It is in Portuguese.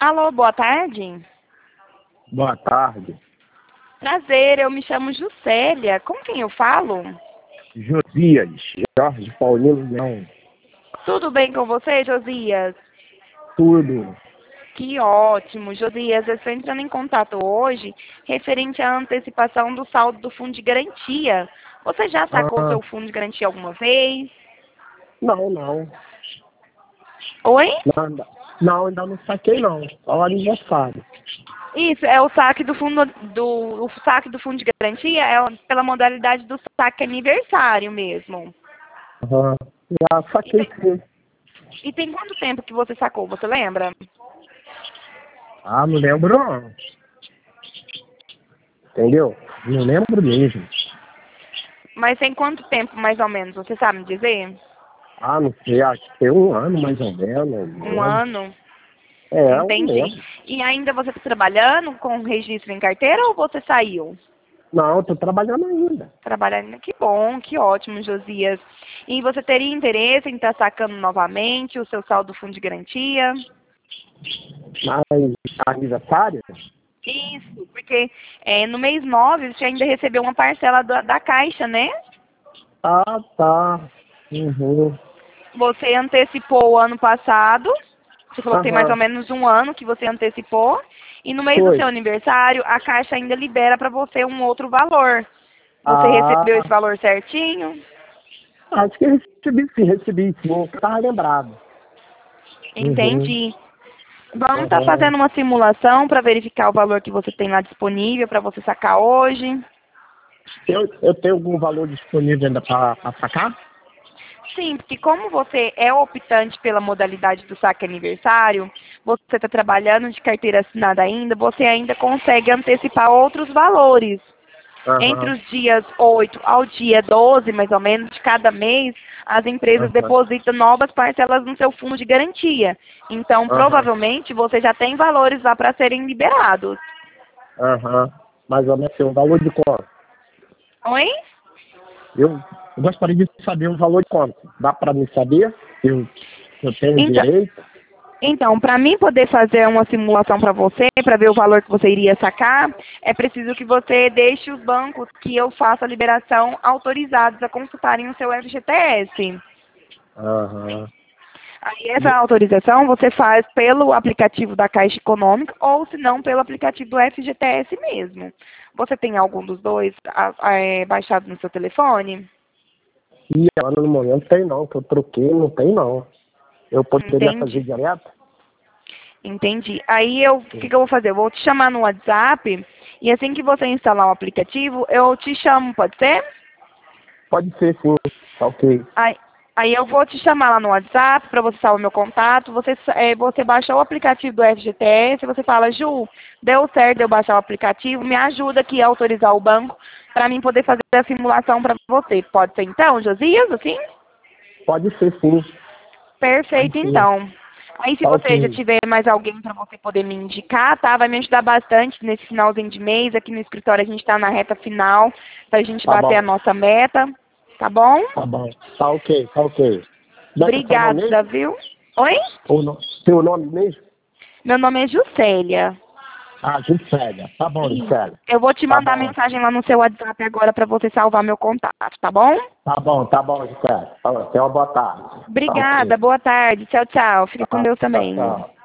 Alô, boa tarde. Boa tarde. Prazer, eu me chamo Juscelia. Com quem eu falo? Josias, Jorge Paulino Leão. Tudo bem com você, Josias? Tudo. Que ótimo, Josias. Eu estou entrando em contato hoje referente à antecipação do saldo do fundo de garantia. Você já sacou Ah, seu fundo de garantia alguma vez? não. Oi? Não, ainda não saquei não. Só o aniversário. Isso, é o saque do fundo o saque do fundo de garantia pela modalidade do saque aniversário mesmo. Aham. Já E saquei tem, sim. e tem quanto tempo que você sacou, você lembra? Ah, não lembro não. Entendeu? Não lembro mesmo. Mas tem quanto tempo, mais ou menos? Você sabe me dizer? Ah, não sei, acho que tem um ano mais ou menos. Não Um lembro. ano? Eu não Entendi. lembro. E ainda você está trabalhando com registro em carteira ou você saiu? Não, tô trabalhando ainda. Trabalhando. Que bom, que ótimo, Josias. E você teria interesse em estar sacando novamente o seu saldo do fundo de garantia? Mas aniversário? Isso, porque no mês 9 você ainda recebeu uma parcela da Caixa, né? Ah, tá. Uhum. Você antecipou o ano passado. Você falou que tem mais ou Aham. menos um ano que você antecipou. E no mês do Foi. seu aniversário, a Caixa ainda libera para você um outro valor. Você recebeu esse Ah, valor certinho? acho que recebi sim. Eu tava lembrado. Uhum. Entendi. Vamos estar Uhum. fazendo uma simulação para verificar o valor que você tem lá disponível para você sacar hoje. Eu tenho algum valor disponível ainda para sacar? Sim, porque como você é optante pela modalidade do saque aniversário, você está trabalhando de carteira assinada ainda, você ainda consegue antecipar outros valores. Entre Aham, os dias 8 ao dia 12, mais ou menos, de cada mês, as empresas aham, depositam novas parcelas no seu fundo de garantia. Então, aham, provavelmente, você já tem valores lá para serem liberados. aham. Mais ou menos assim, um valor de quanto? Oi? Eu gostaria de saber o valor de quanto. Dá para me saber? Eu tenho Então, direito? Então, para mim poder fazer uma simulação para você, para ver o valor que você iria sacar, é preciso que você deixe os bancos que eu faça a liberação autorizados a consultarem o seu FGTS. Aham. Aí essa autorização você faz pelo aplicativo da Caixa Econômica ou se não pelo aplicativo do FGTS mesmo. Você tem algum dos dois baixado no seu telefone? E agora no momento tem não, que eu troquei, não tem não. Eu poderia fazer Entende? direto? Entendi. Aí o que eu vou fazer? Eu vou te chamar no WhatsApp e assim que você instalar o aplicativo, eu te chamo, pode ser? Pode ser sim, tá ok. Aí, aí eu vou te chamar lá no WhatsApp para você salvar o meu contato. Você baixa o aplicativo do FGTS, você fala, Ju, deu certo eu baixar o aplicativo, me ajuda aqui a autorizar o banco para mim poder fazer a simulação para você. Pode ser então, Josias, assim? Pode ser sim, pode Perfeito, ser. então. Aí, se Tá você já ok. tiver mais alguém para você poder me indicar, tá? Vai me ajudar bastante nesse finalzinho de mês. Aqui no escritório a gente está na reta final para a gente Tá bater a bom, nossa meta, tá bom? tá bom. Tá ok, tá ok. Como é que é seu nome Obrigada, mesmo? viu? Oi? Ou não? Seu nome mesmo? Meu nome é Juscelia. Ah, Juscelia. Tá bom, Isso. Juscelia. Eu vou te Tá mandar bom. mensagem lá no seu WhatsApp agora para você salvar meu contato, tá bom? Tá bom, Juscelia. Tá bom, tenha uma boa tarde. Tá ok. Obrigada, boa tarde. Tchau, tchau. Fica com Tá, Deus tchau, também. tchau.